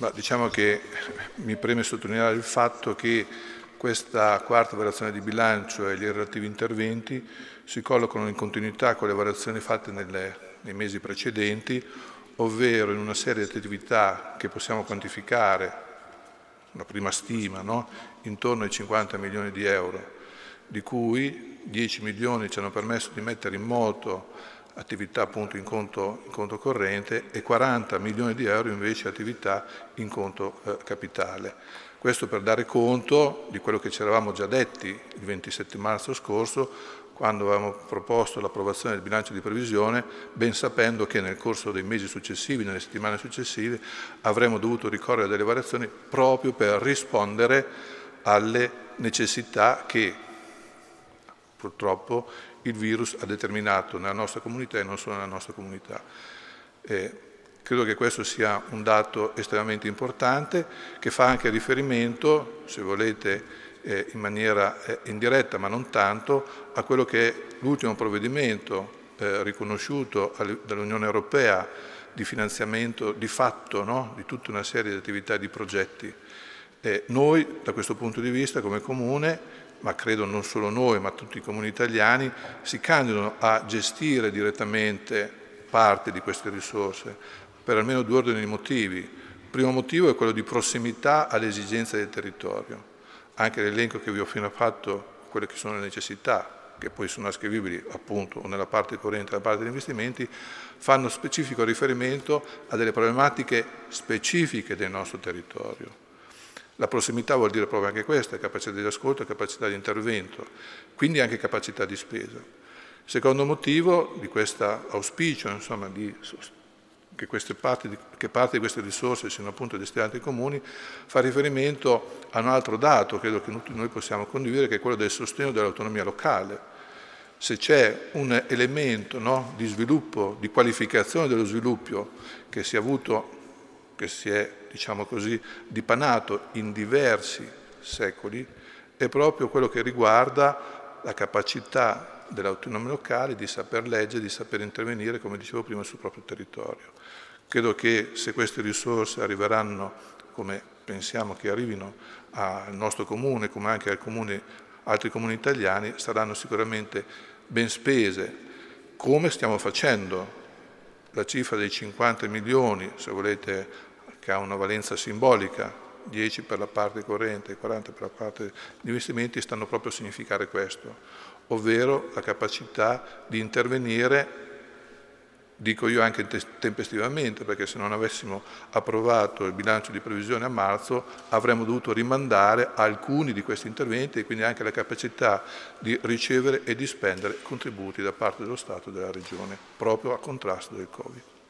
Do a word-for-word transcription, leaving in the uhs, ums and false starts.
Ma diciamo che mi preme sottolineare il fatto che questa quarta variazione di bilancio e gli relativi interventi si collocano in continuità con le variazioni fatte nelle, nei mesi precedenti, ovvero in una serie di attività che possiamo quantificare, una prima stima, no? Intorno ai cinquanta milioni di euro, di cui dieci milioni ci hanno permesso di mettere in moto attività appunto in conto, in conto corrente e quaranta milioni di euro invece attività in conto eh, capitale. Questo per dare conto di quello che ci eravamo già detti il ventisette marzo scorso, quando avevamo proposto l'approvazione del bilancio di previsione, ben sapendo che nel corso dei mesi successivi, nelle settimane successive, avremmo dovuto ricorrere a delle variazioni proprio per rispondere alle necessità che purtroppo il virus ha determinato nella nostra comunità e non solo nella nostra comunità. Eh, credo che questo sia un dato estremamente importante che fa anche riferimento, se volete eh, in maniera eh, indiretta ma non tanto, a quello che è l'ultimo provvedimento eh, riconosciuto dall'Unione Europea di finanziamento di fatto, no? Di tutta una serie di attività e di progetti. Eh, noi da questo punto di vista come Comune, ma credo non solo noi, ma tutti i comuni italiani, si candidano a gestire direttamente parte di queste risorse, per almeno due ordini di motivi. Il primo motivo è quello di prossimità alle esigenze del territorio. Anche l'elenco che vi ho appena fatto, quelle che sono le necessità, che poi sono ascrivibili appunto nella parte corrente e nella parte degli investimenti, fanno specifico riferimento a delle problematiche specifiche del nostro territorio. La prossimità vuol dire proprio anche questa, capacità di ascolto e capacità di intervento, quindi anche capacità di spesa. Il secondo motivo di questo auspicio, insomma, di, che, queste parti di, che parte di queste risorse siano appunto destinate ai comuni, fa riferimento a un altro dato, credo che tutti noi possiamo condividere, che è quello del sostegno dell'autonomia locale. Se c'è un elemento, no, di sviluppo, di qualificazione dello sviluppo che si è avuto, che si è, diciamo così, dipanato in diversi secoli, è proprio quello che riguarda la capacità dell'autonomia locale di saper leggere, di saper intervenire, come dicevo prima, sul proprio territorio. Credo che se queste risorse arriveranno, come pensiamo che arrivino al nostro comune, come anche ai comuni, altri comuni italiani, saranno sicuramente ben spese, come stiamo facendo. La cifra dei cinquanta milioni, se volete, che ha una valenza simbolica, dieci per la parte corrente e quaranta per la parte di investimenti, stanno proprio a significare questo, ovvero la capacità di intervenire, dico io anche tempestivamente, perché se non avessimo approvato il bilancio di previsione a marzo avremmo dovuto rimandare alcuni di questi interventi e quindi anche la capacità di ricevere e di spendere contributi da parte dello Stato e della Regione, proprio a contrasto del Covid.